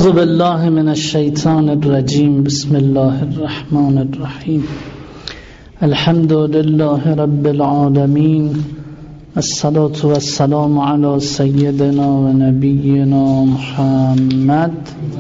اعوذ بالله من الشیطان الرجیم. بسم الله الرحمن الرحیم. الحمد لله رب العالمین، الصلاة والسلام علی سیدنا و نبینا محمد.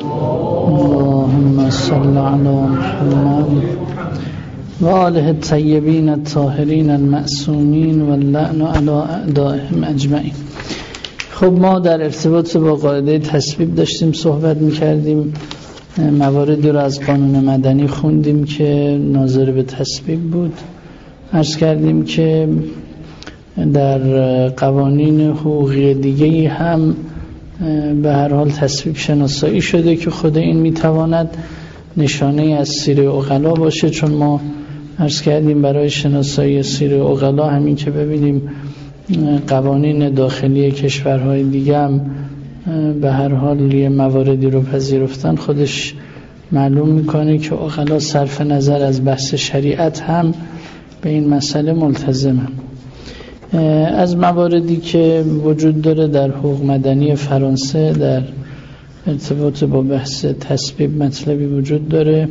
اللهم صل علی محمد و آله الطیبین الطاهرین المعصومین و اللعن علی اعدائهم اجمعین. خب ما در ارتباط با قاعده تصویب داشتیم صحبت میکردیم، مواردی رو از قانون مدنی خوندیم که ناظر به تصویب بود. عرض کردیم که در قوانین حقوقی دیگه‌ای هم به هر حال تصویب شناسایی شده که خود این میتواند نشانه از سیر عقلا باشه، چون ما عرض کردیم برای شناسایی سیر عقلا همین که ببینیم قوانین داخلی کشورهای دیگه هم به هر حال یه مواردی رو پذیرفتن، خودش معلوم میکنه که عقلا صرف نظر از بحث شریعت هم به این مسئله ملتزمن. از مواردی که وجود داره در حقوق مدنی فرانسه در ارتباط با بحث تصویب مطلبی وجود داره.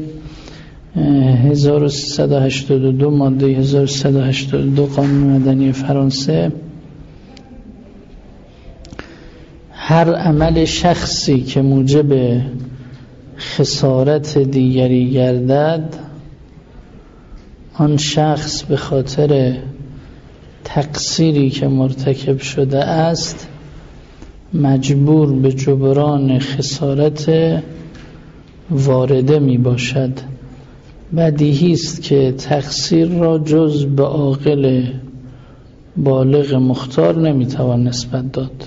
1382 ماده 1382 قانون مدنی فرانسه، هر عمل شخصی که موجب خسارت دیگری گردد، آن شخص به خاطر تقصیری که مرتکب شده است مجبور به جبران خسارت وارده می باشد. بدیهی است که تقصیر را جز به عاقل بالغ مختار نمیتوان نسبت داد.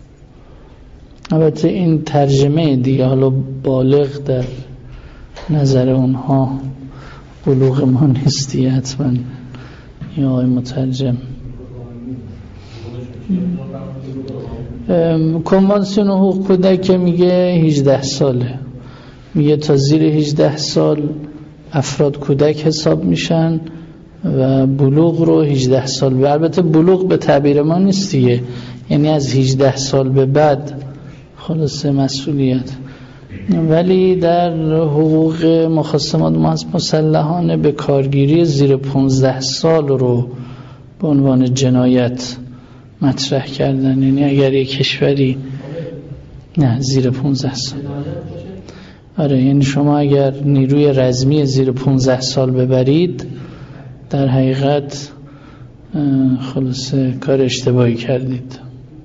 البته این ترجمه دیگه، حالا بالغ در نظر اونها بلوغ ما نیستی حتما یا آقای مترجم. کنوانسیون حقوق کودک که میگه 18 ساله، میگه تا زیر 18 سال افراد کودک حساب میشن و بلوغ رو 18 سال. البته بلوغ به تعبیر ما نیستیه، یعنی از 18 سال به بعد خلاص مسئولیت. ولی در حقوق مخاصمات مسلحانه به کارگیری زیر 15 سال رو به عنوان جنایت مطرح کردن. یعنی اگر یک کشوری نه زیر 15 سال، آره، یعنی شما اگر نیروی رزمی زیر 15 سال ببرید در حقیقت خلاصه کار اشتباهی کردید.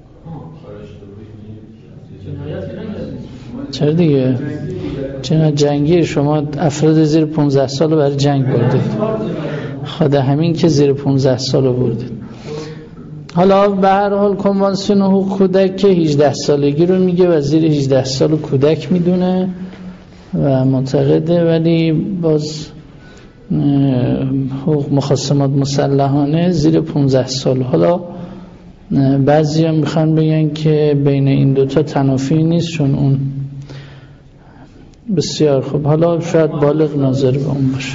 چرا دیگه؟ چرا جنگی شما افراد زیر 15 سال رو برای جنگ بردید، خود همین که زیر 15 سال رو بردید. حالا به هر حال کنوانسیون حقوق کودک که 18 سالگی رو میگه و زیر 18 سال کودک میدونه و معتقده، ولی باز حقوق مخاصمات مسلحانه زیر 15 سال. حالا بعضی هم میخوان بگن که بین این دوتا تنافی نیست، چون اون بسیار خوب، حالا شاید بالغ ناظر به اون باشه.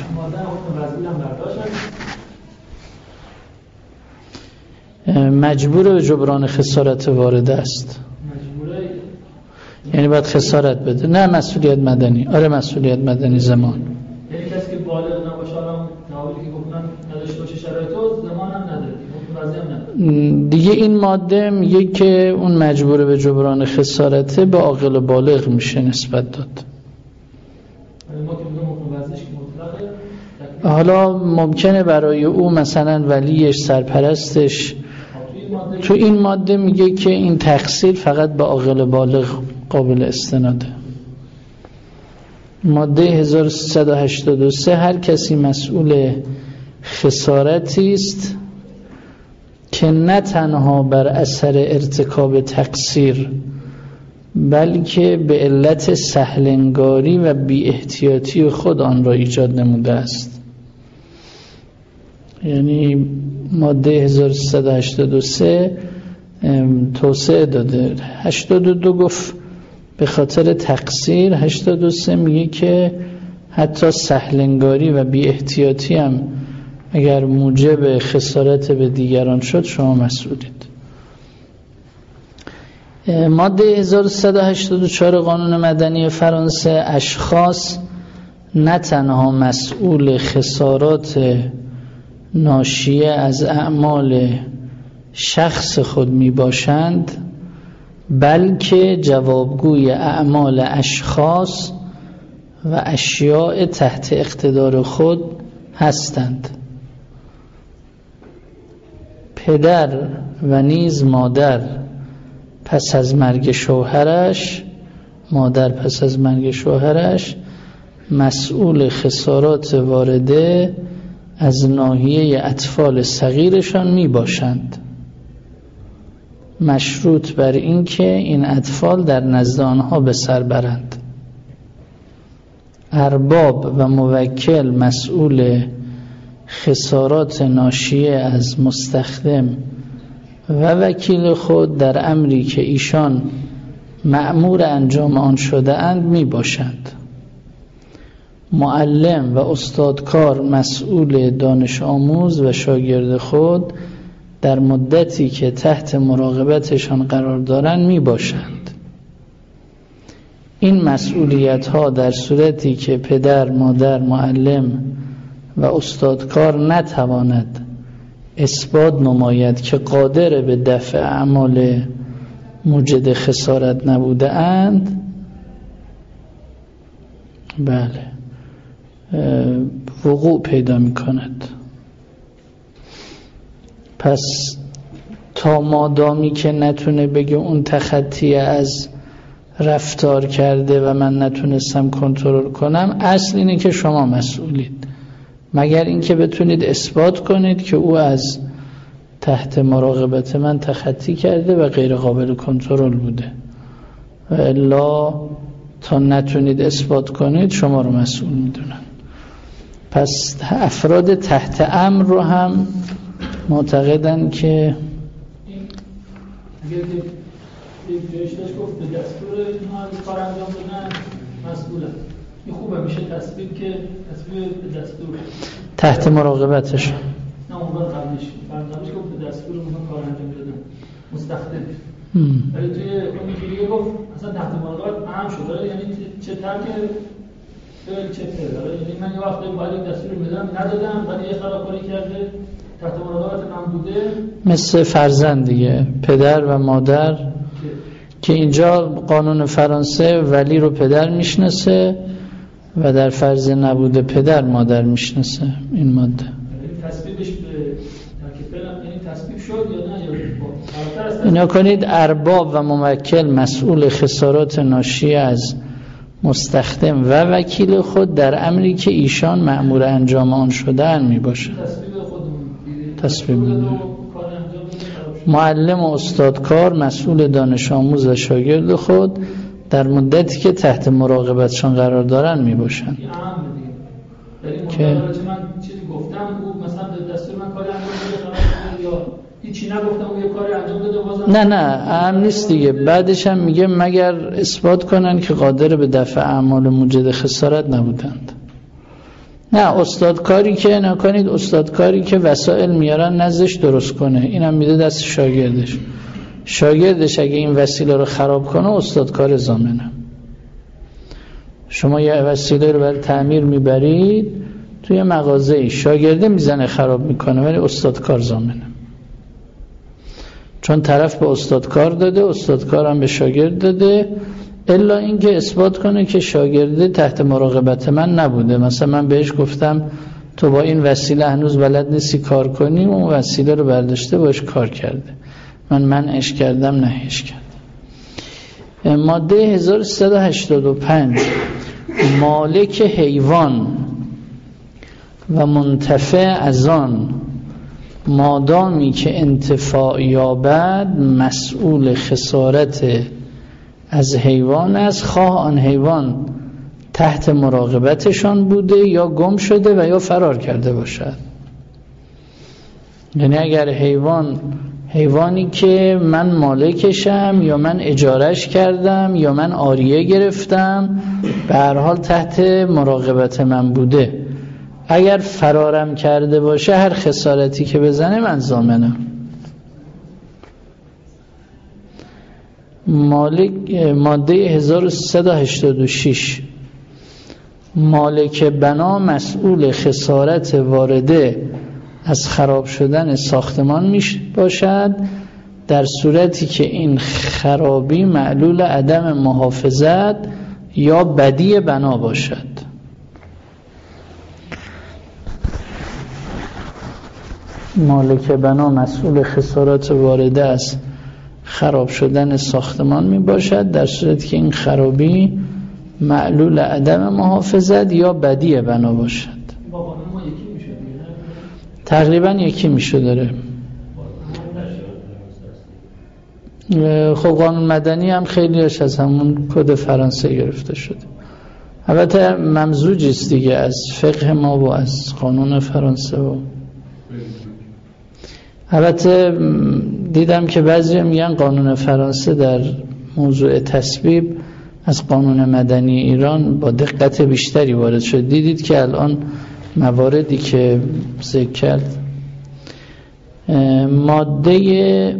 مجبور به جبران خسارت وارده است، یعنی باید خسارت بده، نه مسئولیت مدنی. آره مسئولیت مدنی زمان، یعنی کسی که بالغ نباشه، الان تعالی که گفتن نداشته باشه شرایطو، زمان هم نداره دیگه. این ماده میگه که اون مجبور به جبران خسارته به عاقل بالغ میشه نسبت داد. حالا ممکنه برای او مثلا ولیش، سرپرستش، تو این ماده میگه که این تقصیر فقط به عاقل بالغ قابل استناده. ماده 1383 هر کسی مسئول خسارتی است که نه تنها بر اثر ارتکاب تقصیر بلکه به علت سهلنگاری و بی احتیاطی خود آن را ایجاد نموده است. یعنی ماده 1383 توسعه داده. 82 گفت به خاطر تقصیر، 83 میگه که حتی سهلنگاری و بی احتیاطی هم اگر موجب خسارت به دیگران شد شما مسئولید. ماده 1184 قانون مدنی فرانسه اشخاص نه تنها مسئول خسارات ناشیه از اعمال شخص خود می باشند، بلکه جوابگوی اعمال اشخاص و اشیاء تحت اقتدار خود هستند. پدر و نیز مادر پس از مرگ شوهرش مسئول خسارات وارده از ناحیه اطفال صغیرشان می باشند، مشروط بر این که این اطفال در نزد آنها به سر برند. ارباب و موکل مسئول خسارات ناشیه از مستخدم و وکیل خود در امری که ایشان مأمور انجام آن شده اند می باشند. معلم و استادکار مسئول دانش آموز و شاگرد خود در مدتی که تحت مراقبتشان قرار دارند می باشند. این مسئولیت ها در صورتی که پدر، مادر، معلم و استادکار نتواند اثبات نماید که قادر به دفع اعمال موجد خسارت نبوده اند، وقوع پیدا می کند. پس تا مادامی که نتونه بگه اون تخطی از رفتار کرده و من نتونستم کنترل کنم، اصل اینه که شما مسئولید، مگر اینکه بتونید اثبات کنید که او از تحت مراقبت من تخطی کرده و غیر قابل کنترل بوده، و الا تا نتونید اثبات کنید شما رو مسئول میدونن. پس افراد تحت امر رو هم معتقدن که اگر که یک گفت به دستور اینها کار انجام دادن مسئولن، این خوبه میشه تصویب به دستور تحت مراقبتش. نه اون قبلش گفت به دستور اونها کار انجام دادن مستخدم، ولی توی اون دیگه گفت اصلا تحت مراقبت اهم شد، یعنی چه ترک فعل چه فعل، یعنی من یه وقتی باید یک دستور میدم ندادم ولی یه خرابکاری کرده تحت مراقبت من بوده، مثل فرزند دیگه، پدر و مادر که اینجا قانون فرانسه ولی رو پدر میشناسه و در فرض نبوده پدر مادر میشناسه. این ماده تصویبش به ترکیب یعنی تصویب شد یا نه؟ اینا کنید ارباب و موکل مسئول خسارات ناشی از مستخدم و وکیل خود در امری که ایشان مأمور انجام آن شده‌اند میباشد. تصویب معلم و استادکار مسئول دانش آموز و شاگرد خود در مدتی که تحت مراقبتشان قرار دارند میباشند. که من چیزی گفتم او مثلا به دستور من کاری انجام بده یا هیچی نگفتم او یه کاری انجام بده بازم نه اهم نیست دیگه. بعدش هم میگه مگر اثبات کنن که قادر به دفع اعمال موجد خسارت نبودند. نه استادکاری که نکنید، استادکاری که وسایل میارن نزدش درست کنه، اینم میده دست شاگردش اگه این وسیله رو خراب کنه استادکار ضامنه. شما یه وسیله رو برای تعمیر میبرید توی مغازه‌ای، شاگرده میزنه خراب میکنه ولی استادکار ضامنه، چون طرف به استادکار داده، استادکار هم به شاگرد داده، الا اینکه اثبات کنه که شاگرده تحت مراقبت من نبوده. مثلا من بهش گفتم تو با این وسیله هنوز بلد نیستی کار کنی، اون وسیله رو برداشته باش کار کرده، من منعش کردم نهیش کردم. ماده 1385 مالک حیوان و منتفع از آن مادامی که انتفاع یابد مسئول خسارت از حیوان است، خواه آن حیوان تحت مراقبتشان بوده یا گم شده و یا فرار کرده باشد. یعنی اگر حیوانی که من مالکشم یا من اجارش کردم یا من عاریه گرفتم به هر حال تحت مراقبت من بوده، اگر فرارم کرده باشه هر خسارتی که بزنه من ضامنم. ماده 1386 مالک بنا مسئول خسارت وارده از خراب شدن ساختمان می باشد در صورتی که این خرابی معلول عدم محافظت یا بدی بنا باشد. مالک بنا مسئول خسارت وارده از خراب شدن ساختمان می باشد در صورتی که این خرابی معلول عدم محافظت یا بدی بنا باشد. تقریبا یکی میشه داره. خب قانون مدنی هم خیلیش از همون کد فرانسه گرفته شده. البته ممزوج است دیگه از فقه ما و از قانون فرانسه. و البته دیدم که بعضی میگن قانون فرانسه در موضوع تصویب از قانون مدنی ایران با دقت بیشتری وارد شد. دیدید که الان مواردی که ذکر کرد ماده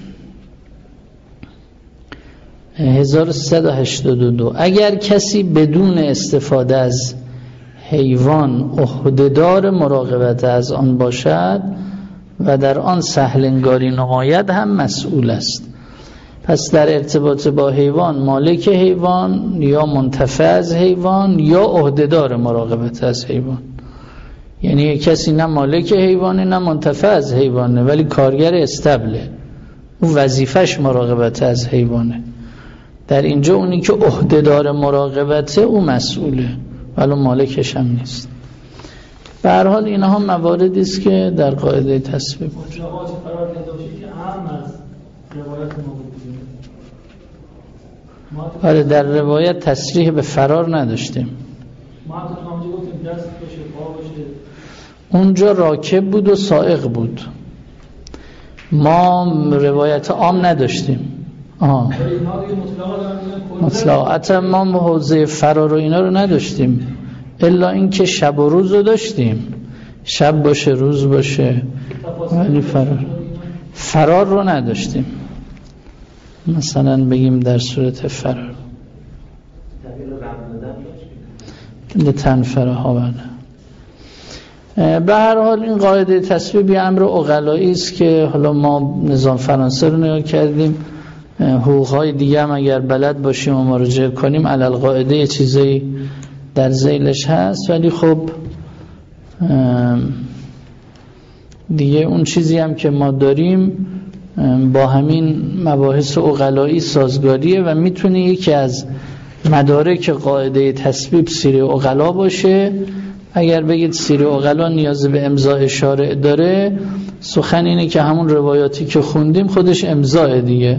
1382 اگر کسی بدون استفاده از حیوان عهده‌دار مراقبت از آن باشد و در آن سهل انگاری نماید هم مسئول است. پس در ارتباط با حیوان مالک حیوان یا منتفع از حیوان یا عهده‌دار مراقبت از حیوان، یعنی کسی نه مالک حیوانه نه منتفع از حیوانه ولی کارگر استبله، اون وظیفش مراقبت از حیوانه. در اینجا اونی که عهده‌دار مراقبته او مسئوله ولی مالکش هم نیست. به هر حال اینها مواردی است که در قاعده تصویب آره در روایت تصریح به فرار نداشتیم. اونجا راکب بود و سائق بود. ما روایت عام نداشتیم. مطلقاً ما حوزه فرار و اینا رو نداشتیم، الا اینکه شب و روز رو داشتیم، شب باشه روز باشه، ولی فرار رو نداشتیم. مثلا بگیم در صورت فرار تنفره ها بنده. به هر حال این قاعده تصویب امر عقلایی است که حالا ما نظام فرانسه رو نگاه کردیم، حقوق‌های دیگه هم اگر بلد باشیم و مراجعه کنیم علل قاعده یه چیزایی در ذیلش هست، ولی خب دیگه اون چیزی هم که ما داریم با همین مباحث عقلایی سازگاریه و میتونه یکی از مدارک قاعده تصویب سیر عقلا باشه. اگر بگید سیر عقلا نیاز به امضاء شارع داره، سخن اینه که همون روایاتی که خوندیم خودش امضاء دیگه،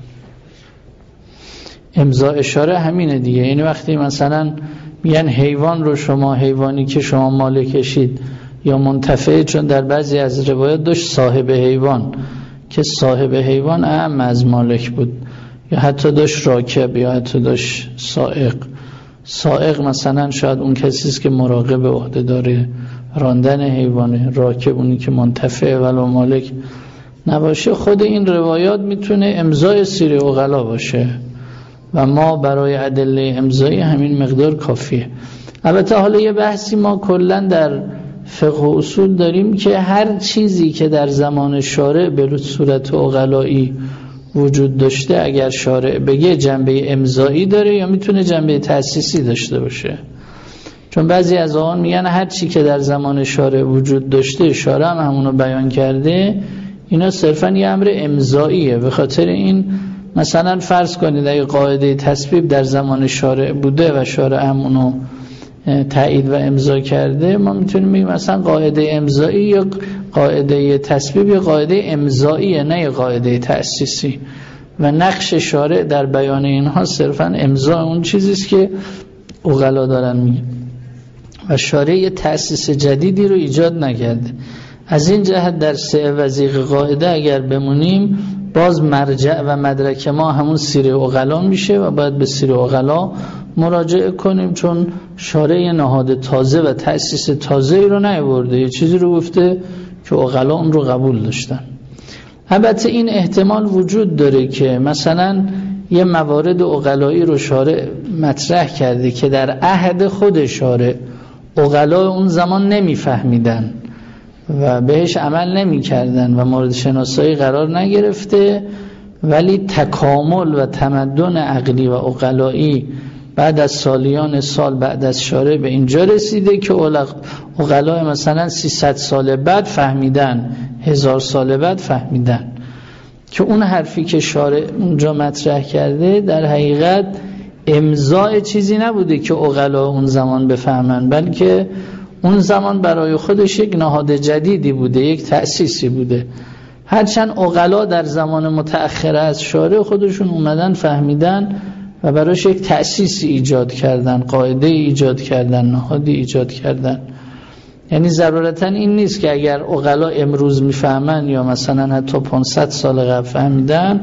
امضاء شارع همینه دیگه. یعنی وقتی مثلا میگن حیوان رو شما حیوانی که شما مالکشید یا منتفع، چون در بعضی از روایات داشت صاحب حیوان که صاحب حیوان اعم از مالک بود، یا حتی داشت راکب یا حتی داشت سائق. سائق مثلا شاید اون کسی است که مراقب عهده داره راندن حیوانه، راکب اونی که منتفع ولو مالک نباشه. خود این روایات میتونه امضای سیر عقلا باشه و ما برای ادله امضایی همین مقدار کافیه. البته حالا یه بحثی ما کلا در فقه و اصول داریم که هر چیزی که در زمان شارع به صورت عقلایی وجود داشته اگر شارع بگه جنبه امضایی داره یا میتونه جنبه تأسیسی داشته باشه. چون بعضی از آن میگن هر چی که در زمان شارع وجود داشته شارع هم همونو بیان کرده، اینا صرفا یه امر امضاییه. به خاطر این مثلا فرض کنید اگه قاعده تصویب در زمان شارع بوده و شارع همونو تایید و امضا کرده، ما میتونیم بگیم مثلا قاعده امضایی یا قاعده تصویب یا قاعده امضاییه، نه یا قاعده تأسیسی، و نقش شارع در بیان اینها صرفا امضا اون چیزیست که عقلا دارن میگن و شارع یه تأسیس جدیدی رو ایجاد نکرده. از این جهت در سه وثیق قاعده اگر بمونیم باز مرجع و مدرک ما همون سیر عقلا میشه و باید به سیر عقلا مراجعه کنیم، چون شارع نهاد تازه و تأسیس تازه رو نیاورده، یه چیزی رو گفته که عقلا اون رو قبول داشتن. البته این احتمال وجود داره که مثلا یه موارد عقلایی رو شارع مطرح کرده که در عهد خود شارع عقلا اون زمان نمیفهمیدن و بهش عمل نمیکردن و مورد شناسایی قرار نگرفته، ولی تکامل و تمدن عقلی و عقلایی بعد از سالیان سال بعد از شارع به اینجا رسیده که عقلا مثلا 300 سال بعد فهمیدن، 1000 سال بعد فهمیدن که اون حرفی که شارع اونجا مطرح کرده در حقیقت امضای چیزی نبوده که عقلا اون زمان بفهمن، بلکه اون زمان برای خودش یک نهاد جدیدی بوده، یک تأسیسی بوده. هرچند عقلا در زمان متأخر از شارع خودشون اومدن فهمیدن و براش یک تأسیسی ایجاد کردن، قاعده ایجاد کردن، نهادی ایجاد کردن. یعنی ضرورتا این نیست که اگر عقلا امروز میفهمن یا مثلا حتی 500 سال قبل فهمیدن،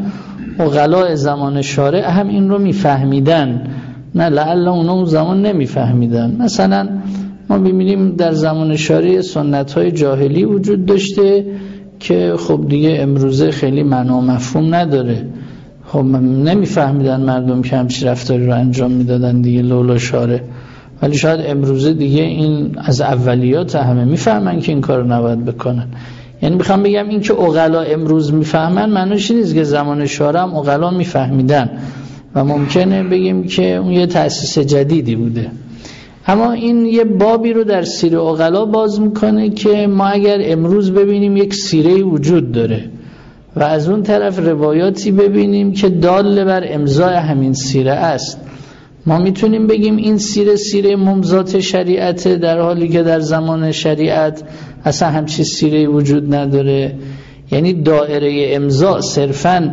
عقلا زمان شارع هم این رو میفهمیدن. نه، لعل اونا اون زمان نمیفهمیدن. مثلا ما ببینیم در زمان شارع سنت‌های جاهلی وجود داشته که خب دیگه امروزه خیلی معنا و مفهوم نداره. خب نمیفهمیدن مردم که همچی رفتاری رو انجام میدادن دیگه لولا شارع، ولی شاید امروزه دیگه این از اولیات همه میفهمن که این کار رو نباید بکنن. یعنی میخوام بگم این که عقلا امروز میفهمن معنیش نیست که زمان شارع هم عقلا میفهمیدن و ممکنه بگیم که اون یه تأسیس جدیدی بوده. اما این یه بابی رو در سیره عقلا باز میکنه که ما اگر امروز ببینیم یک سیره وجود داره و از اون طرف روایاتی ببینیم که دال بر امضای همین سیره است، ما میتونیم بگیم این سیره ممضات شریعت، در حالی که در زمان شریعت اصلا همچی سیره وجود نداره. یعنی دایره امضا صرفاً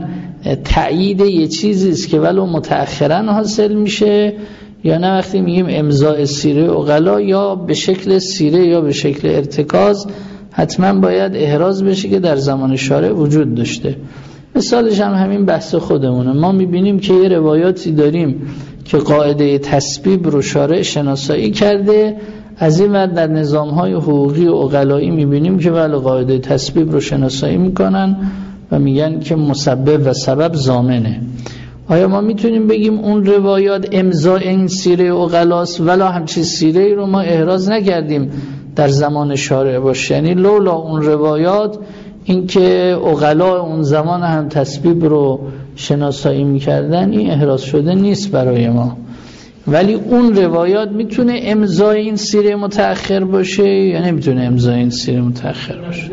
تأیید یه چیزی است که ولو متأخراً حاصل میشه، یا نه وقتی میگیم امضاء سیره عقلا یا به شکل سیره یا به شکل ارتکاز حتما باید احراز بشه که در زمان شارع وجود داشته. مثالش هم همین بحث خودمونه. ما میبینیم که یه روایاتی داریم که قاعده تسبیب رو شارع شناسایی کرده، از این ور در نظام‌های حقوقی و عقلایی میبینیم که ولی قاعده تسبیب رو شناسایی میکنن و میگن که مسبب و سبب ضامنه. آیا ما میتونیم بگیم اون روایات امضای این سیره عقلاست ولی همچین سیره رو ما احراز نکردیم در زمان شارع باشه؟ یعنی لولا اون روایات، این که عقلا اون زمان هم تسبیب رو شناسایی میکردن، این احراز شده نیست برای ما. ولی اون روایات میتونه امضای این سیره متأخر باشه یا نمیتونه امضای این سیره متأخر باشه؟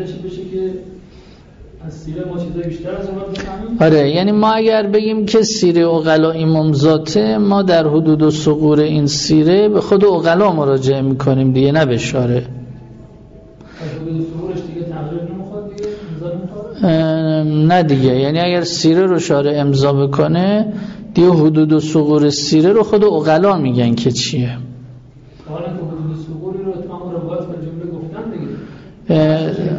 از سیره ما چیزای بیشتر از اون بفهمیم. آره، یعنی ما اگر بگیم که سیره عقلا این ممضاته، ما در حدود و ثغور این سیره به خود عقلا مراجعه میکنیم دیگه، نه به شارع. حدود ثغورش دیگه تغییر نمیخواد دیگه، امضا نمیخواد؟ نه دیگه، یعنی اگر سیره رو شارع امضا بکنه دیگه حدود و ثغور سیره رو خود عقلا میگن که چیه. حالا که حدود و ثغوری رو تمام روایات و جمله گفتن دیگه.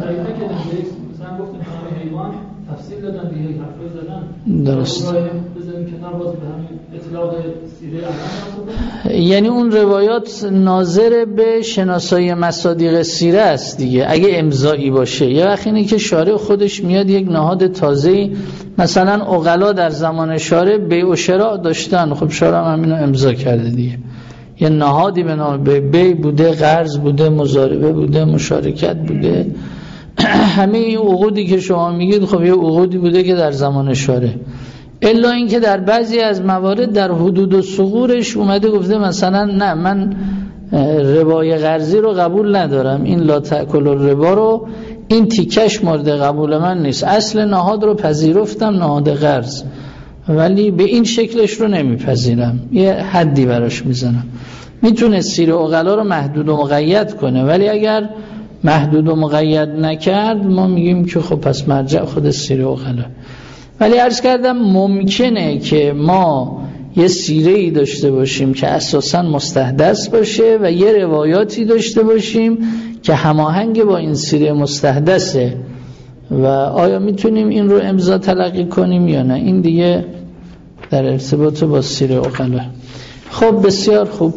تفصیل دادن دیگه، حرفای زدن. درست. بزنیم کنار باز به همین اطلاق سیره اعلام. یعنی اون روایات ناظر به شناسایی مصادیق سیره است دیگه اگه امضایی باشه. یه وقت اینه که شارع خودش میاد یک نهاد تازه‌ای، مثلا عقلا در زمان شارع بیع و شراء داشتن، خب شارع هم همینو امضا کرده دیگه. یه نهادی به نام بیع بوده، قرض بوده، مضاربه بوده، مشارکت بوده. همه این عقودی که شما میگید خب یه عقودی بوده که در زمان شارع، الا اینکه در بعضی از موارد در حدود و ثغورش اومده گفته مثلا نه، من ربای قرضی رو قبول ندارم، این لا تأکل الربا رو، این تیکش مورد قبول من نیست، اصل نهاد رو پذیرفتم، نهاد قرض، ولی به این شکلش رو نمیپذیرم، یه حدی براش میزنم. میتونه سیره عقلا رو محدود و مقید کنه، ولی اگر محدود و مقید نکرد ما میگیم که خب پس مرجع خود سیره عقلا. ولی عرض کردم ممکنه که ما یه سیره‌ای داشته باشیم که اساساً مستحدث باشه و یه روایاتی داشته باشیم که هماهنگ با این سیره مستحدثه و آیا میتونیم این رو امضا تلقی کنیم یا نه، این دیگه در ارتباط با سیره عقلا. خب بسیار خوب.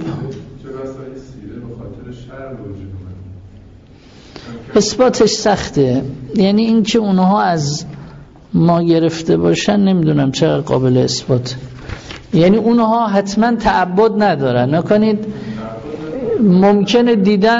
اثباتش سخته، یعنی این که اونها از ما گرفته باشن نمیدونم چقدر قابل اثبات. یعنی اونها حتما تعبد ندارن. نکنید ممکنه دیدن،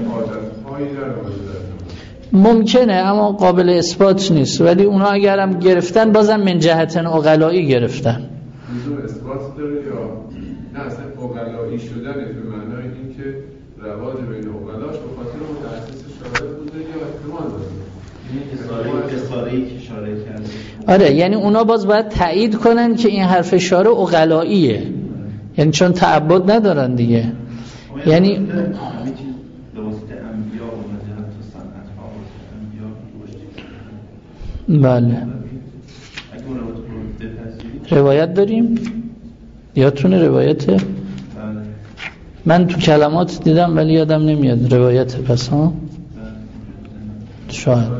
ممکنه اما قابل اثبات نیست، ولی اونها اگرم گرفتن بازم من جهت عقلایی گرفتن. اثبات داره یا نه اصلا عقلایی شدن به معنای این که رواج بین عقلاش به خاطر متأسس شارع بوده یا احتمال داره اصاره‌ای که شارع کرده. آره، یعنی اونا باز باید تایید کنن که این حرف شارع عقلاییه، یعنی چون تعبد ندارن دیگه. یعنی بله روایت داریم، یادتونه روایته؟ من تو کلمات دیدم ولی یادم نمیاد روایت. پس ها شاید.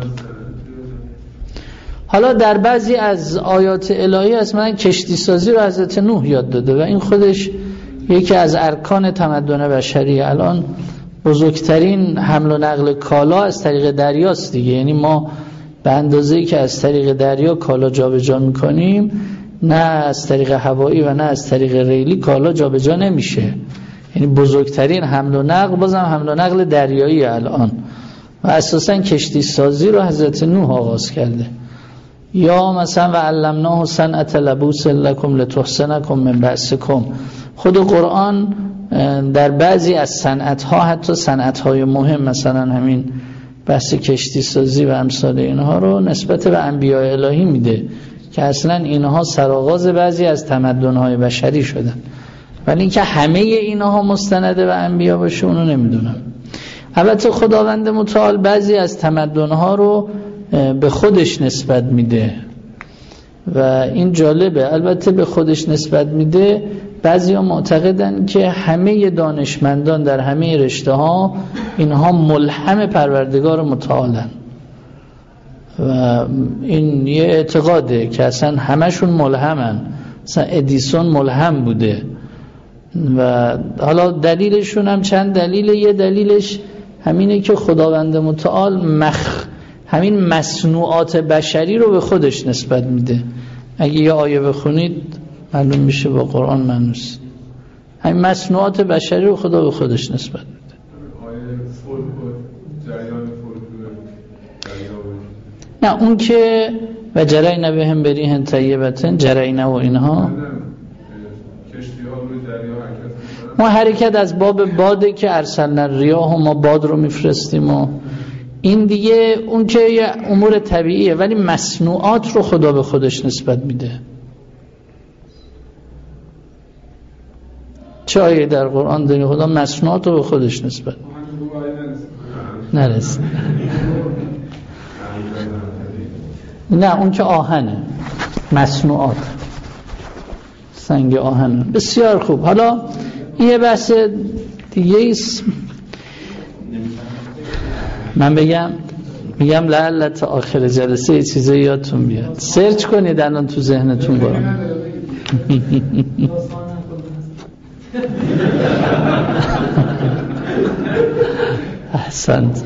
حالا در بعضی از آیات الهی از من کشتی سازی رو حضرت نوح یاد داده و این خودش یکی از ارکان تمدن بشری. الان بزرگترین حمل و نقل کالا از طریق دریاست دیگه. یعنی ما به اندازه‌ای که از طریق دریا کالا جابجا می‌کنیم، نه از طریق هوایی و نه از طریق ریلی کالا جابجا نمیشه. یعنی بزرگترین حمل و نقل بازم حمل و نقل دریایی الان، و اساساً کشتی سازی رو حضرت نوح آغاز کرده. یا مثلا و علمناه صنعة لبوس لکم لتحصنکم من بأسکم. خود قرآن در بعضی از صنعت‌ها، حتی صنعت‌های مهم، مثلا همین بحث کشتی سازی و امثال اینها رو نسبت به انبیاء الهی میده که اصلا اینها سرآغاز بعضی از تمدن‌های بشری شدن، ولی اینکه همه اینها مستند به انبیا باشه اونو نمیدونم. البته خداوند متعال بعضی از تمدن‌ها رو به خودش نسبت میده و این جالبه. البته به خودش نسبت میده. بعضیا معتقدن که همه دانشمندان در همه رشته ها اینها ملهم پروردگار متعالن و این یه اعتقاده که اصلا همشون ملهمن. مثلا ادیسون ملهم بوده و حالا دلیلشون هم چند دلیله. یه دلیلش همینه که خداوند متعال همین مصنوعات بشری رو به خودش نسبت میده. اگه یه آیه بخونید معلوم میشه با قرآن معنوس. همین مصنوعات بشری رو خدا به خودش نسبت میده. نه اون که و جرینا بهم بریح طیبة جرینا و اینها ما حرکت از باب باده که ارسلنا الریاح و ما باد رو میفرستیم و این دیگه اون که یه امور طبیعیه، ولی مصنوعات رو خدا به خودش نسبت میده. چه آیه در قرآن داری خدا مصنوعات رو به خودش نسبت نرسید؟ نه اون که آهنه، مصنوعات سنگ آهنه. بسیار خوب. حالا یه بحث دیگه ایست. من میگم لعلت آخر جلسه یه چیزایی یادتون بیاد. سرچ کنید الان تو ذهنتون برام. احسنت.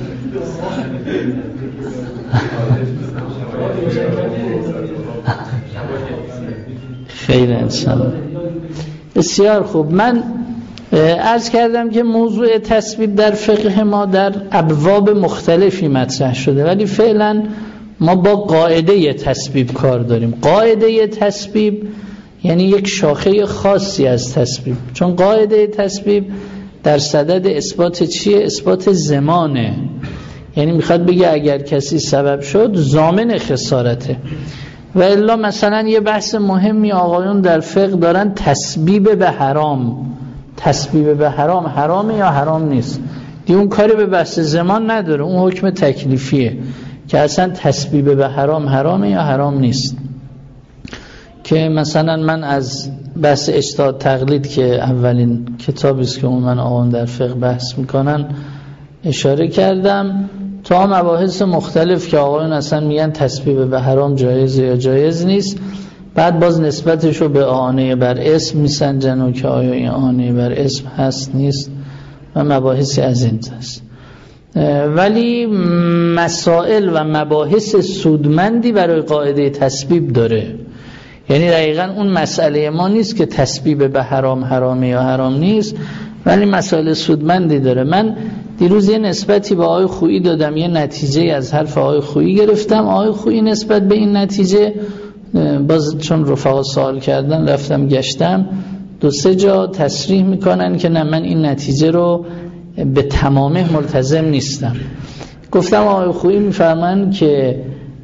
خیر انشاءالله. بسیار خوب. من عرض کردم که موضوع تصویب در فقه ما در ابواب مختلفی مطرح شده، ولی فعلا ما با قاعده تصویب کار داریم. قاعده تصویب یعنی یک شاخه خاصی از تصویب، چون قاعده تصویب در صدد اثبات چیه؟ اثبات زمانه. یعنی میخواد بگه اگر کسی سبب شد ضامن خسارته. و الا مثلا یه بحث مهمی آقایون در فقه دارن، تسبیب به حرام. تسبیب به حرام حرامه یا حرام نیست؟ دیگه اون کاری به بحث زمان نداره، اون حکم تکلیفیه که اصلا تسبیب به حرام حرامه یا حرام نیست. که مثلا من از بحث اجتهاد تقلید که اولین کتابی است که من آقایون در فقه بحث میکنن اشاره کردم تا مباحث مختلف که آقایون اصلا میگن تسبیب به حرام جایزه یا جایز نیست، بعد باز نسبتش رو به اعانه بر اسم میسنجن و که آیا این اعانه بر اسم هست نیست و مباحثی از این هست. ولی مسائل و مباحث سودمندی برای قاعده تسبیب داره. یعنی دقیقاً اون مسئله ما نیست که تسبیب به حرام حرامه یا حرام نیست، ولی مسائل سودمندی داره. من دیروز یه نسبتی به آقای خویی دادم، یه نتیجه از حرف آقای خویی گرفتم. آقای خویی نسبت به این نتیجه، باز چون رفقا سوال کردن رفتم گشتم، 2-3 جا تصریح میکنن که نه، من این نتیجه رو به تمامه ملتزم نیستم. گفتم آقای خویی میفرمان که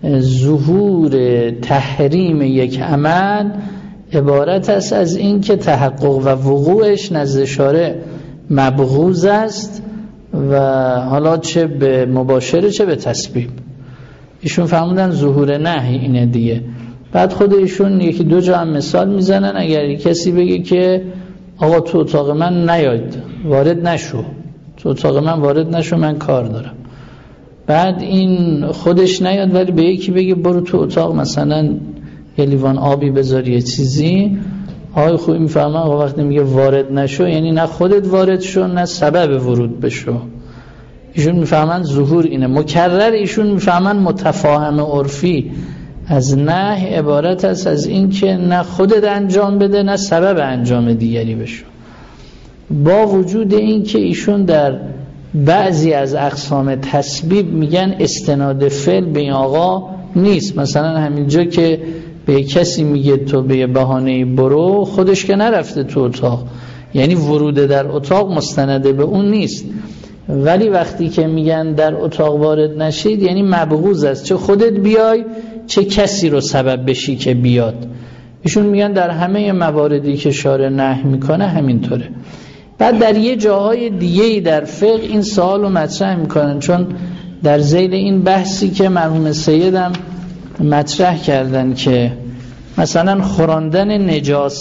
ظهور تحریم یک عمل عبارت است از این که تحقق و وقوعش نزد شارع مبغوض است، و حالا چه به مباشره چه به تسبیب. ایشون فهموندن ظهور نهی اینه دیگه. بعد خود ایشون 1-2 جا هم مثال میزنن، اگر کسی بگه که آقا تو اتاق من نیاید، وارد نشو، تو اتاق من وارد نشو، من کار دارم. بعد این خودش نیاد ولی به یکی بگه برو تو اتاق مثلا یه لیوان آبی بذاری یه چیزی، آقای خوبی میفهمن آقا وقتی میگه وارد نشو یعنی نه خودت وارد شو نه سبب ورود بشو. ایشون میفهمن ظهور اینه. مکرر ایشون میفهمن متفاهم عرفی از نهی عبارت است از این که نه خودت انجام بده نه سبب انجام دیگری بشو. با وجود این که ایشون در بعضی از اقسام تسبیب میگن استناد فعل به این آقا نیست. مثلا همینجا که به کسی میگه تو به بهانه برو، خودش که نرفته تو اتاق، یعنی ورود در اتاق مستنده به اون نیست. ولی وقتی که میگن در اتاق وارد نشید یعنی مبغوض است، چه خودت بیای چه کسی رو سبب بشی که بیاد. ایشون میگن در همه مواردی که شارع نهی میکنه همینطوره. بعد در یه جاهای دیگه‌ای در فقه این سوال رو مطرح میکنن، چون در ذیل این بحثی که مرحوم سیدم مطرح کردن که مثلا خوراندن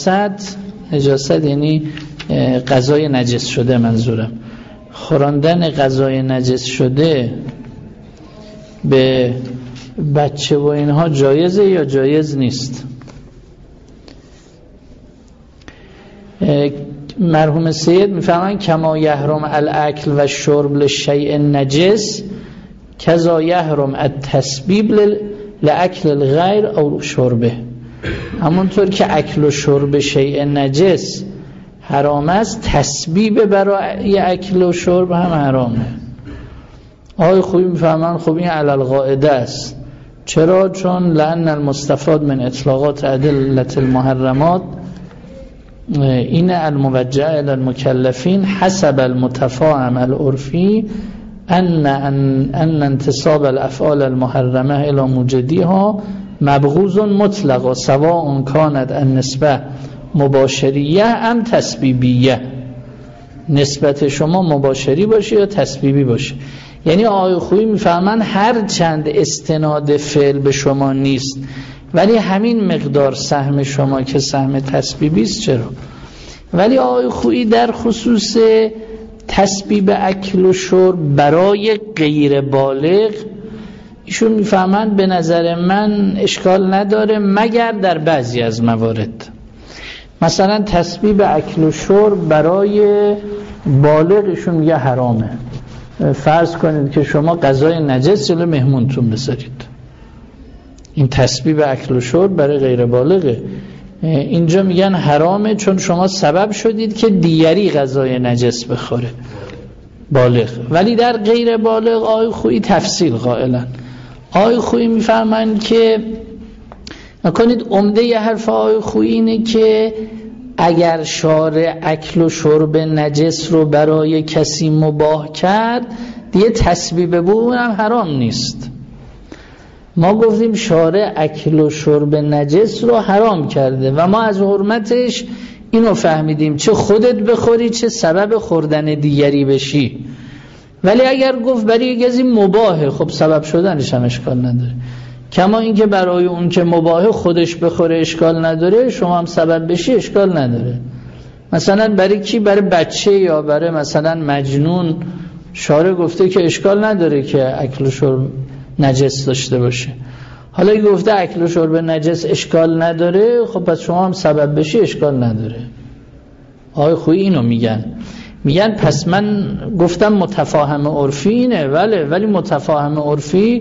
نجاست یعنی غذای نجس شده، منظورم خوراندن غذای نجس شده به بچه و اینها جایزه یا جایز نیست؟ مرحوم سید میفهمن کما یحرم الاکل و شرب لشیء نجس کذا یحرم التسبیب لاکل الغیر او شربه. همونطور که اکل و شرب شیء نجس حرام است، تسبیب برای اکل و شرب هم حرامه. آقای خوبی میفهمن خب این علی القاعده است. چرا؟ چون لأن المستفاد من اطلاقات ادلة المحرمات این الموجه الى المکلفین حسب المتفاهم العرفی ان انتصاب الافعال المحرمه الى موجدیها مبغوض مطلق سواء كانت النسبه مباشریه ام تسبیبیه. نسبت شما مباشری باشه یا تسبیبی باشه. یعنی آقای خویی میفهمن هر چند استناد فعل به شما نیست ولی همین مقدار سهم شما که سهم تسبیبی است. چرا؟ ولی آقای خویی در خصوص تسبیب اکل و شرب برای غیر بالغ ایشون میفهمن به نظر من اشکال نداره مگر در بعضی از موارد. مثلا تسبیب اکل و شرب برای بالغ ایشون میگه حرامه. فرض کنید که شما غذای نجس جلو مهمونتون بذارید، این تسبیب اکل و شرب برای غیر بالغه. اینجا میگن حرامه چون شما سبب شدید که دیگری غذای نجس بخوره، بالغ. ولی در غیر بالغ آقای خویی تفصیل قائلن. آقای خویی میفرمایند که نکنید عمده ی حرف آقای خویی اینه که اگر شارع اکل و شرب نجس رو برای کسی مباح کرد دیگه تسبیب به اونم حرام نیست. ما گفتیم شارع اکل و شرب نجس رو حرام کرده و ما از حرمتش اینو فهمیدیم چه خودت بخوری چه سبب خوردن دیگری بشی. ولی اگر گفت برای کسی مباحه، خب سبب شدنش هم اشکال نداره. کما اینکه برای اون که مباحه خودش بخوره اشکال نداره، شما هم سبب بشی اشکال نداره. مثلا برای کی؟ برای بچه یا برای مثلا مجنون شارع گفته که اشکال نداره که اکل و شرب نجس داشته باشه. حالا اگه گفته اکل و شرب نجس اشکال نداره، خب پس شما هم سبب بشی اشکال نداره. آقای خویی اینو میگن پس من گفتم متفاهم عرفی اینه، ولی متفاهم عرفی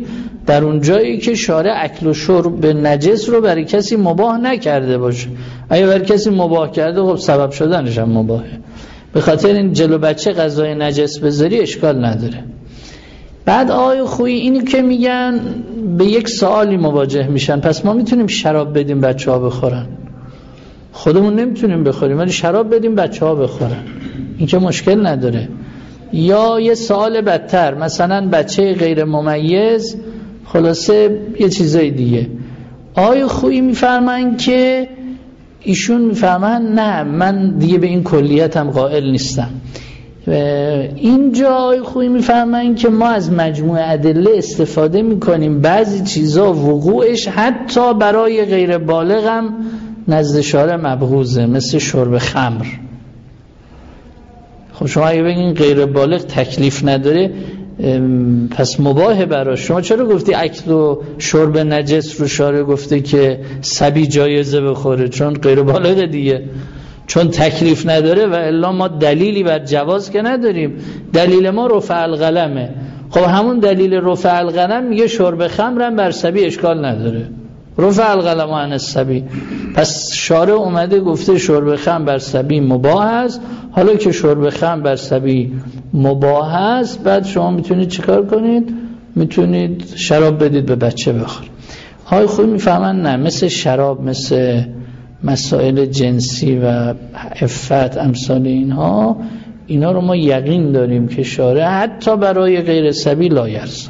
در اون جایی که شارع اکل و شرب نجس رو برای کسی مباح نکرده باشه. اگه برای کسی مباح کرده خب سبب شدنش هم مباحه. به خاطر این جلو بچه غذای نجس بذاری اشکال نداره. بعد آقای خویی اینی که میگن به یک سوالی مواجه میشن، پس ما میتونیم شراب بدیم بچه ها بخورن؟ خودمون نمیتونیم بخوریم ولی شراب بدیم بچه ها بخورن، این که مشکل نداره. یا یه سوال بدتر، مثلا بچه غیر ممیز، خلاصه یه چیزای دیگه. آقای خویی میفرمایند که ایشون میفرمایند نه من دیگه به این کلیتم قائل نیستم. اینجا آقای خویی میفرمایند که ما از مجموع ادله استفاده میکنیم، بعضی چیزا وقوعش حتی برای غیر بالغ هم نزد شارع مبغوضه، مثل شرب خمر. خب شما اگه بگین غیر بالغ تکلیف نداره پس مباهه براش. شما چرا گفتی اکل و شرب نجس رو شارع گفته که صبی جایزه بخوره؟ چون غیر بالغ دیگه، چون تکلیف نداره و الا ما دلیلی بر جواز که نداریم. دلیل ما رفع القلمه. خب همون دلیل رفع القلم میگه شرب خمر هم بر صبی اشکال نداره، رفع القلم عن الصبی. پس شارع اومده گفته شرب خمر بر صبی مباح است. حالا که شرب خمر بر صبی مباح است، بعد شما میتونید چیکار کنید؟ میتونید شراب بدید به بچه بخور. های خویی میفهمن نه، مثل شراب، مثل مسائل جنسی و عفت امثال اینها، اینا رو ما یقین داریم که شارع حتی برای غیر صبی لا یرضی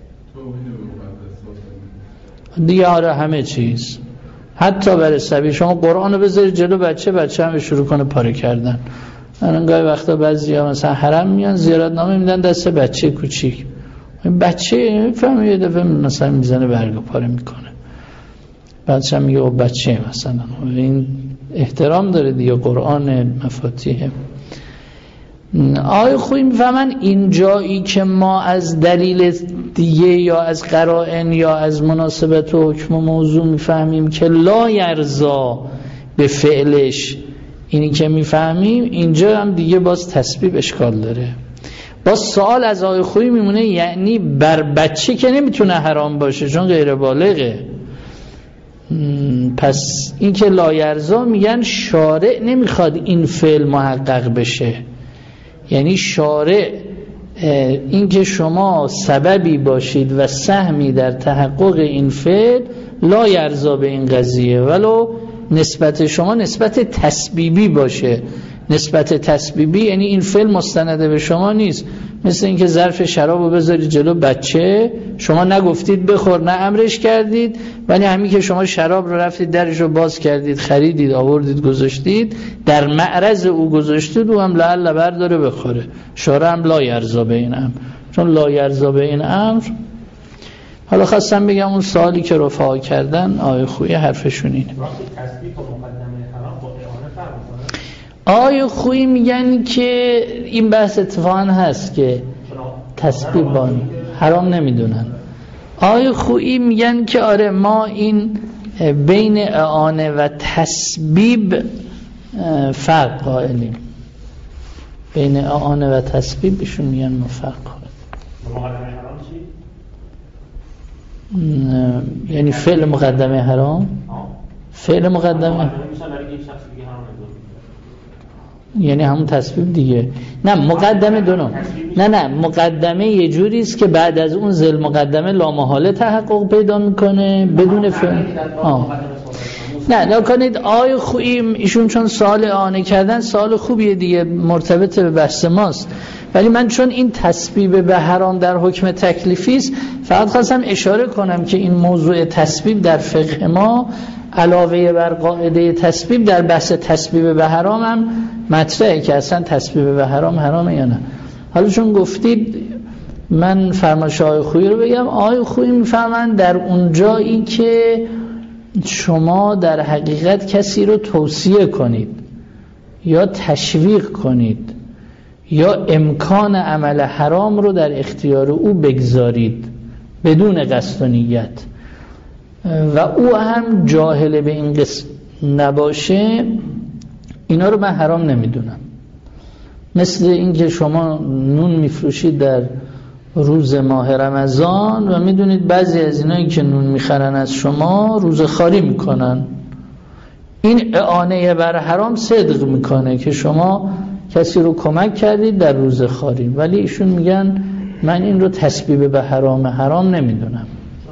دیگه. آره همه چیز، حتی برای صبی. شما قرآن رو بذارید جلو بچه هم شروع کنه پاره کردن. من گاهی وقتا بعضیا مثلا حرم میان زیارتنامه میدن دست بچه کوچیک، بچه میفهمه یه دفعه مثلا میزنه برگو پاره میکنه، بعدش هم میگه بچه مثلا. این احترام داره دیگه، قرآن مفاتیحه. آقای خویی میفهمن این جایی که ما از دلیل دیگه یا از قرائن یا از مناسبت و حکم و موضوع میفهمیم که لا یرضا به فعلش، اینی که میفهمیم اینجا هم دیگه باز تسبیب اشکال داره. باز سوال از آقای خویی میمونه، یعنی بر بچه که نمیتونه حرام باشه چون غیر بالغه. پس این که لا یرضا میگن شارع نمیخواد این فعل محقق بشه، یعنی شارع این که شما سببی باشید و سهمی در تحقق این فعل لا یرضا به این قضیه، ولو نسبت شما نسبت تسبیبی باشه. نسبت تسبیبی یعنی این فعل مستنده به شما نیست، مثل اینکه ظرف شراب رو بذارید جلو بچه، شما نگفتید بخور، نه امرش کردید، ولی همین که شما شراب رو رفتید درش رو باز کردید، خریدید، آوردید، گذاشتید، در معرض او گذاشتید، او هم لعل برداره بخوره. شارع هم لا یرضا به این امر، چون لا یرضا به این امر. حالا خواستم بگم اون سوالی که رفعا کردن آقای خویی حرفشون اینه. آقای خویی میگن که این بحث اتفاقا هست که تسبیب بانی حرام نمیدونن. آقای خویی میگن که آره ما این بین اعانه و تسبیب فرق قائلیم. بین اعانه و تسبیب ایشون میگن ما فرق قائلیم. یعنی فعل مقدمه حرام، فعل مقدمه یعنی همون تسبیب دیگه. نه مقدمه دونو، نه مقدمه یه جوری است که بعد از اون ذل مقدمه لامحاله تحقق پیدا میکنه بدون فعل. نه کنید آقای خویی ایشون چون سوال اعانه کردن سوال خوبیه دیگه، مرتبط به بحث ماست، ولی من چون این تسبیب به حرام در حکم تکلیفی است فقط خواستم اشاره کنم که این موضوع تسبیب در فقه ما علاوه بر قاعده تسبیب در بحث تسبیب به حرام هم مطرحه که اصلا تسبیب به حرام حرامه یا نه. حالا چون گفتید من فرمایش آقای خویی رو بگم. آقای خویی میفهمن در اون جایی که شما در حقیقت کسی رو توصیه کنید یا تشویق کنید یا امکان عمل حرام رو در اختیار او بگذارید بدون قصد و نیت و او هم جاهل به این قسم نباشه، اینا رو من حرام نمیدونم. مثل اینکه شما نون میفروشید در روز ماه رمضان و میدونید بعضی از اینایی که نون میخرن از شما روز خاری میکنن. این اعانه بر حرام صدق میکنه که شما کسی رو کمک کردید در روز خاری، ولی ایشون میگن من این رو تسبیب به حرام نمیدونم.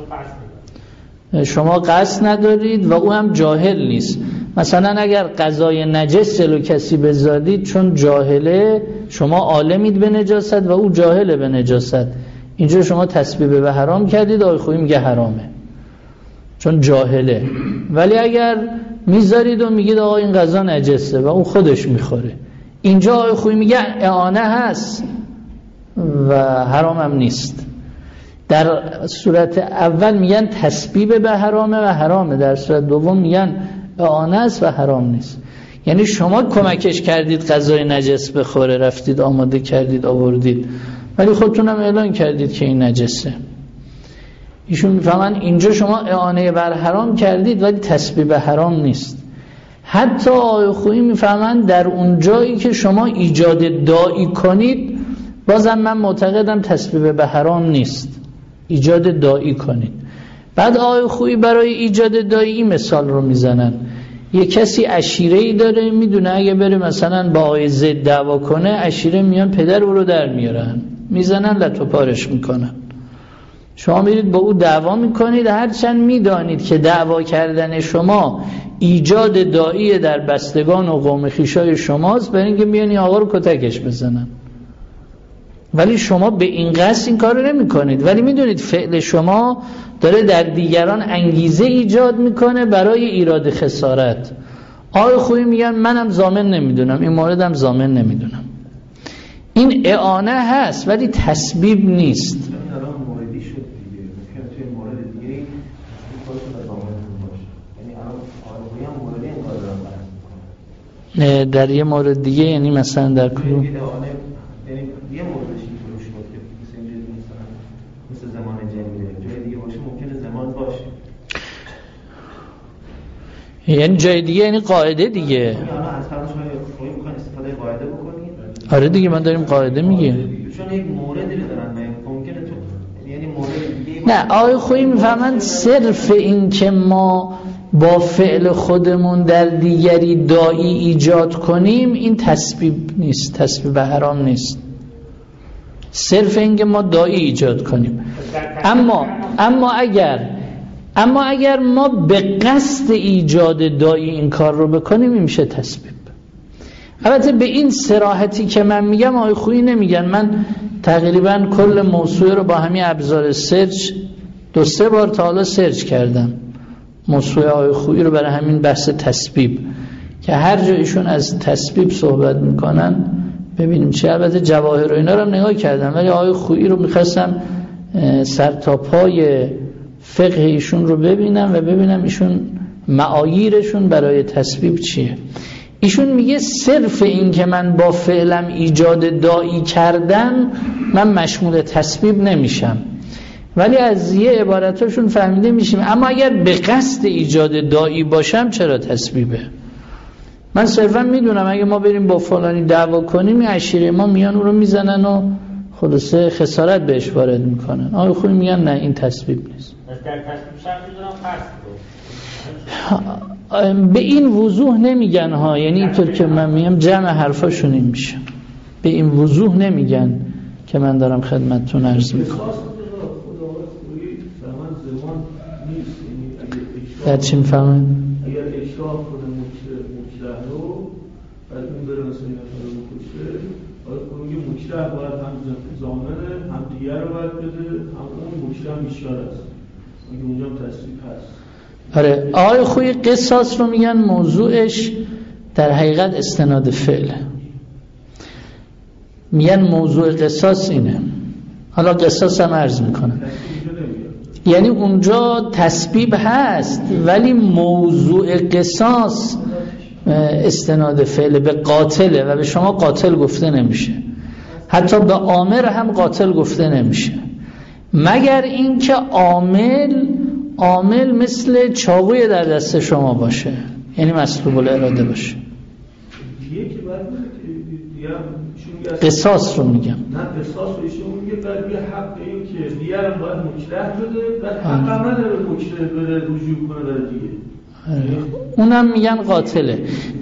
شما قصد ندارید و او هم جاهل نیست. مثلا اگر غذای نجس رو کسی بزادید چون جاهله، شما عالمید به نجاست و او جاهله به نجاست، اینجا شما تسبیب به حرام کردید، آقای خویی میگه حرامه چون جاهله. ولی اگر میذارید و میگید آقا این غذا نجسه و اون خودش میخوره، اینجا آقای خویی میگه اعانه هست و حرام هم نیست. در صورت اول میگن تسبیب به حرامه و حرامه، در صورت دوم میگن اعانه است و حرام نیست. یعنی شما کمکش کردید غذای نجس بخوره، رفتید آماده کردید آوردید، ولی خودتونم اعلان کردید که این نجسه. ایشون میفهمن اینجا شما اعانه بر حرام کردید ولی تسبیب به حرام نیست. حتی آقای خویی میفهمن در اون جایی که شما ایجاد داعی کنید، بازم من معتقدم تسبیب به حرام نیست، ایجاد داعی کنید. بعد آقای خویی برای ایجاد داعی مثال رو میزنن. یه کسی عشیره‌ای داره، میدونه اگه بره مثلا با آقای زید دعوا کنه، عشیره میان پدر او رو در میارن، میزنن لط و پارش میکنن. شما میرید با او دعوا میکنید، هرچند میدانید که دعوا کردن شما ایجاد داعی در بستگان و قوم خویشای شماست، برای اینکه میانی آقا رو کتکش بزنن، ولی شما به این قصد این کار رو نمی کنید، ولی میدونید فعل شما داره در دیگران انگیزه ایجاد میکنه برای ایراد خسارت. آقای خویی میگن منم ضامن نمیدونم، این موردم ضامن نمیدونم. این اعانه هست ولی تسبیب نیست. در یه مورد دیگه یعنی مثلا در کدوم؟ یه موردش اینطور شد که مثل زمان جنگی جای دیگه باشه، ممکنه زمان باشه، یعنی جای دیگه یعنی قاعده دیگه. الان از فرض شما میخواین استفاده قاعده بکنید. آره دیگه من داریم قاعده میگیم، چون یک موردی رو دارن ممکنه تو یعنی مورد دیگه. نه آقای خویی میفهمن صرف این که ما با فعل خودمون در دیگری داعی ایجاد کنیم این تسبیب نیست، تسبیب به حرام نیست. صرف این که ما داعی ایجاد کنیم. اما اگر ما به قصد ایجاد داعی این کار رو بکنیم این میشه تسبیب. البته به این صراحتی که من میگم آقای خویی نمیگن. من تقریبا کل موضوع رو با همین ابزار سرچ 2-3 بار تا حالا سرچ کردم، موضوع آقای خویی رو، برای همین بحث تسبیب که هر جا ایشون از تسبیب صحبت میکنن ببینیم چه. البته جواهر و اینا رو نگاه کردم، ولی آقای خویی رو میخواستم سر تا پای فقه ایشون رو ببینم و ببینم ایشون معاییرشون برای تسبیب چیه. ایشون میگه صرف این که من با فعلم ایجاد داعی کردم من مشمول تسبیب نمیشم، ولی از یه عبارتاشون فهمیده میشیم اما اگر به قصد ایجاد داعی باشم چرا تسبیبه. من صرفا میدونم اگه ما بریم با فلانی دعوا کنیم این عشیره ما میان اون رو میزنن و خلاصه خسارت بهش وارد میکنن. آقای خویی میگن نه این تسبیب نیست. در تسبیب شرط میدونم به این وضوح نمیگن ها، یعنی اینطور که من میگم جمع حرفاشون این میشه، به این وضوح نمیگن که من دارم خدمتتون عرض میکنم. در چی میفهمن؟ اگر اشراف کنه مکره رو بعد این بره مثلا این رو بکشه، آیا کنونگی مکره باید هم زامنه هم دیگر رو باید بده، هم اون مکره هم بیشتر است، اگه اونجا هم تصریف هست. آره آقای خویی قصاص رو میگن موضوعش در حقیقت استناد فعله، میگن موضوع قصاص اینه. حالا قصاص هم عرض میکنم، یعنی اونجا تسبیب هست ولی موضوع قصاص استناد فعل به قاتله و به شما قاتل گفته نمیشه، حتی به عامل هم قاتل گفته نمیشه، مگر اینکه عامل مثل چاقوی در دست شما باشه، یعنی مسلوب الاراده باشه. دیگه که بعد دیگه چون قصاص رو میگم. نه قصاص رو ایشون میگه بعد یه حق این که دیگرم باید مکره بده بعد حق نداره مکره بره رجوع کنه در دیگه. اونم میگن قاتله.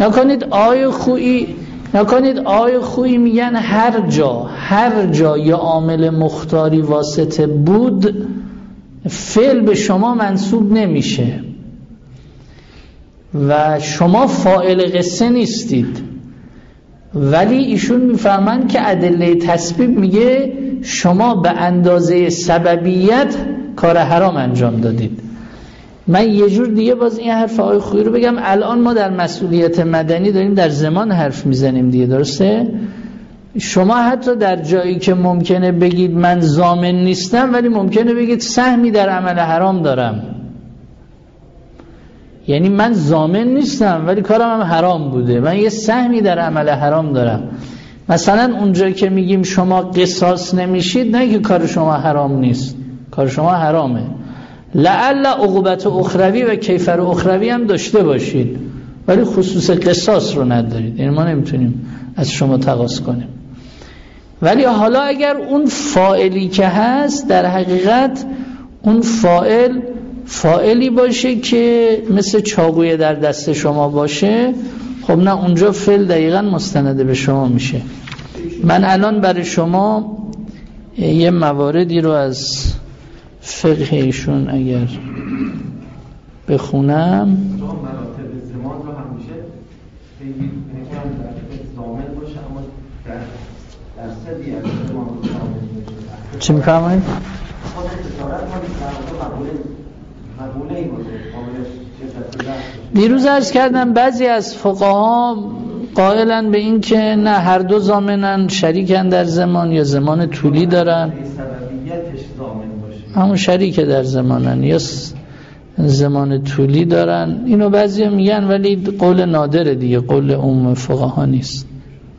نکنید آقای خویی میگن هر جا یه عامل مختاری واسطه بود فعل به شما منسوب نمیشه و شما فاعل قصه نیستید، ولی ایشون میفهمن که ادله تسبیب میگه شما به اندازه سببیت کار حرام انجام دادید. من یه جور دیگه باز این حرف آقای خویی رو بگم. الان ما در مسئولیت مدنی داریم در زمان حرف میزنیم دیگه، درسته؟ شما حتی در جایی که ممکنه بگید من ضامن نیستم ولی ممکنه بگید سهمی در عمل حرام دارم، یعنی من ضامن نیستم ولی کارم هم حرام بوده، من یه سهمی در عمل حرام دارم. مثلا اونجا که میگیم شما قصاص نمیشید، نه که کار شما حرام نیست، کار شما حرامه، لعل عقوبت اخروی و کیفر اخروی هم داشته باشید ولی خصوص قصاص رو ندارید، یعنی ما نمیتونیم از شما تقاضا کنیم. ولی حالا اگر اون فاعلی که هست در حقیقت اون فاعلی باشه که مثل چاقوی در دست شما باشه، خب نه، اونجا فعل دقیقاً مستند به شما میشه. من الان برای شما یه مواردی رو از فقه ایشون اگر بخونم، مراتب زمان رو همیشه بگید زامن باشه، اما در سدی از زمان زامن باشه. چی می‌فرمایید؟ خود تجارت مقبوله این باشه، قابلش شدت باشه. دیروز عرض کردم بعضی از فقها قائلن به این که نه، هر دو ضامنن، شریکن در زمان یا زمان طولی دارن، سببیتش ضامن باشه، همون شریک در زمانن یا زمان طولی دارن. اینو بعضی میگن ولی قول نادره دیگه، قول عموم فقها نیست.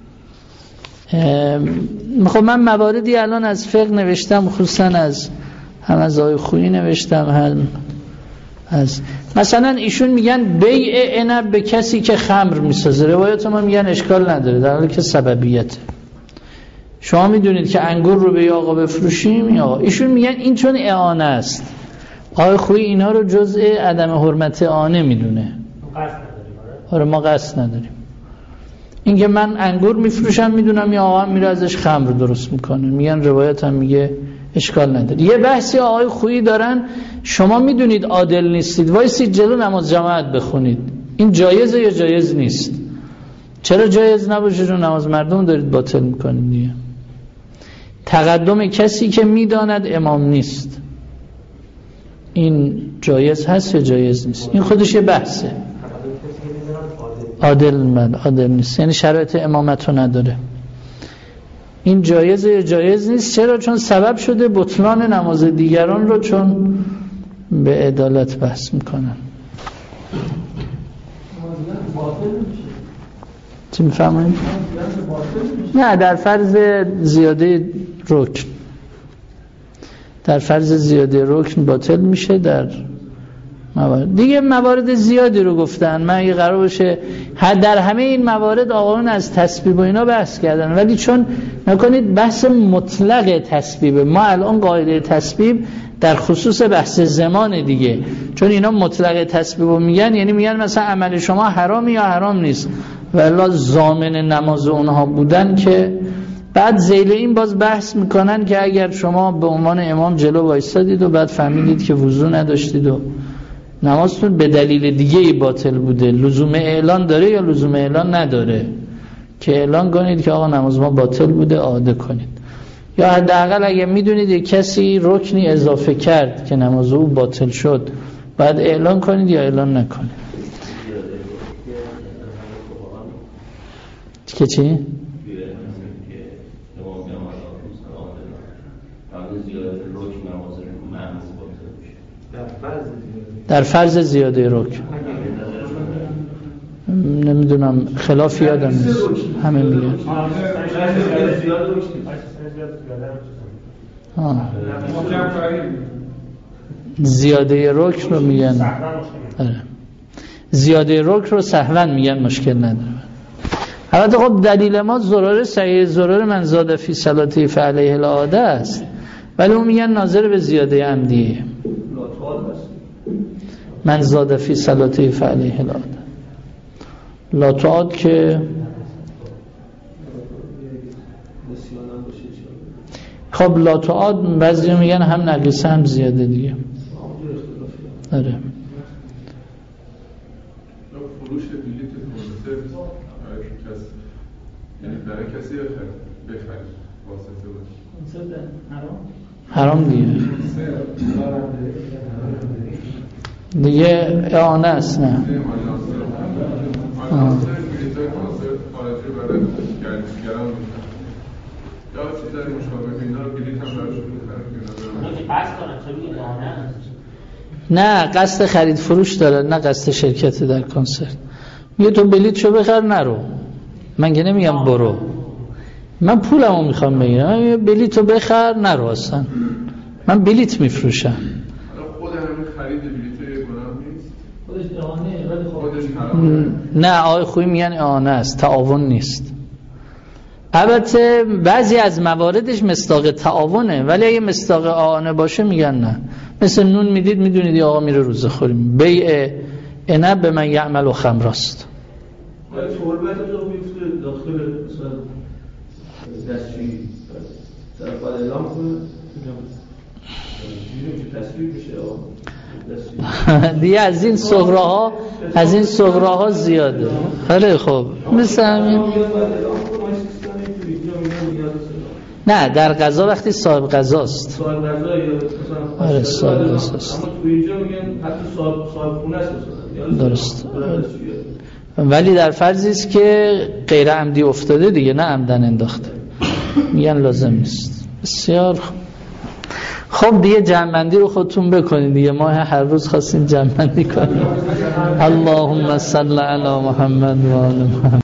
خب من مواردی الان از فقه نوشتم، خصوصا هم از آقای خویی نوشتم، هم از مثلا ایشون میگن بیع عنب به کسی که خمر میسازه، روایت ما میگن اشکال نداره در حالی که سببیته. شما میدونید که انگور رو به آقا بفروشیم یا آقا، ایشون میگن این چون اعانه است. آقای خویی اینا رو جزء عدم حرمت اعانه میدونه. آره ما قصد نداریم. این که من انگور میفروشم میدونم یا آقا میره ازش خمر درست میکنه، میگن روایت هم میگه اشکال نداره. یه بحثی آقای خویی دارن، شما میدونید عادل نیستید، وایسید جلو نماز جماعت بخونید، این جایزه یا جایز نیست؟ چرا جایز نباشه؟ چون نماز مردم دارید باطل میکنید دیگه. تقدم کسی که میداند امام نیست، این جایز هست یا جایز نیست؟ این خودش یه بحثه. عادل نیست، یعنی شرایط امامت رو نداره. این جایزه یا جایز نیست؟ چرا؟ چون سبب شده بطلان نماز دیگران رو، چون به عدالت بحث میکنن. چی میفهمید؟ نه، در فرض زیاده رکن، در فرض زیاده رکن باطل میشه. در موارد دیگه موارد زیادی رو گفتن. من اگه قرار باشه در همه این موارد آقایون از تسبیب و اینا بحث کردن، ولی چون نکنید بحث مطلق تسبیب، ما الان قاعده تسبیب در خصوص بحث زمان دیگه، چون اینا مطلق تسبیب رو میگن، یعنی میگن مثلا عمل شما حرامی یا حرام نیست، والا ضامن نماز اونها بودن که بعد ذیل این باز بحث میکنن که اگر شما به عنوان امام جلو وایستادید و بعد فهمیدید که وضو نداشتید و نمازتون به دلیل دیگه ای باطل بوده، لزوم اعلان داره یا لزوم اعلان نداره که اعلان کنید که آقا نماز ما باطل بوده، عاده کنید. یا حداقل اگه میدونید یک کسی رکنی اضافه کرد که نماز او باطل شد، بعد اعلان کنید یا اعلان نکنید. که چی؟ در فرض زیاده رکن نمیدونم، خلاف یادم نیست، همه میگن زیاده رکن رو میگن، زیاده رکن رو سهوا میگن، مشکل نداره. البته خب دلیل ما زرار صحیح زرار من زاد فی صلاتی فعلیه العاده است، ولی اون میگن ناظر به زیاده عمدیه. من زاد فی صلاتی فعلیه العاده لا تعاد که خب لا تعاد بعضی میگن هم نقیصه هم زیاده دیگه. آره فروش بلیت کنسرت برای کسی بخرید واسطه باشه. کنسرت حرام دیگه اعانه است. نه خارجی برای گرم یا چیزای مشابه اینا رو بلیط هم براشون نه قصد خرید فروش داره، نه قصد شرکت در کنسرت. میگه تو بلیتشو بخر نرو، من که نمیگم برو، من پولمو میخوام بگیرم، من میگم بلیتو بخر نرو، اصلا من بلیت میفروشم. خود همین خرید بلیت گناه نیست، خودش اعانه ولی خودش حرام. نه آقای خویی میگن اعانه است، تعاون نیست. البته بعضی از مواردش مصداق تعاونه، ولی اگه مصداق اعانه باشه میگن نه. مثل نون میدید میدونید آقا میره روزه خوریم، بیع عنب به من یعمل و خمراست. ولی تربت رو میفته داخل مثلا دستشویی طرف باید اعلام کنه که تصویر بشه دیگه از این صغراها زیاده. خیلی خوب مثل همین. نه در قضا وقتی صاحب قضاست. صاحب قضا یا مثلا آره صاحب قضاست. اما تو اینجا میگن حتی صاحب خونه است مثلا. درست. ولی در فرضی است که غیر عمدی افتاده دیگه، نه عمدن انداخته، میگن لازم نیست. بسیار خب دیگه جمع‌بندی رو خودتون بکنید دیگه، ما هر روز خواستیم جمع‌بندی کنیم. اللهم صل علی محمد و آل محمد.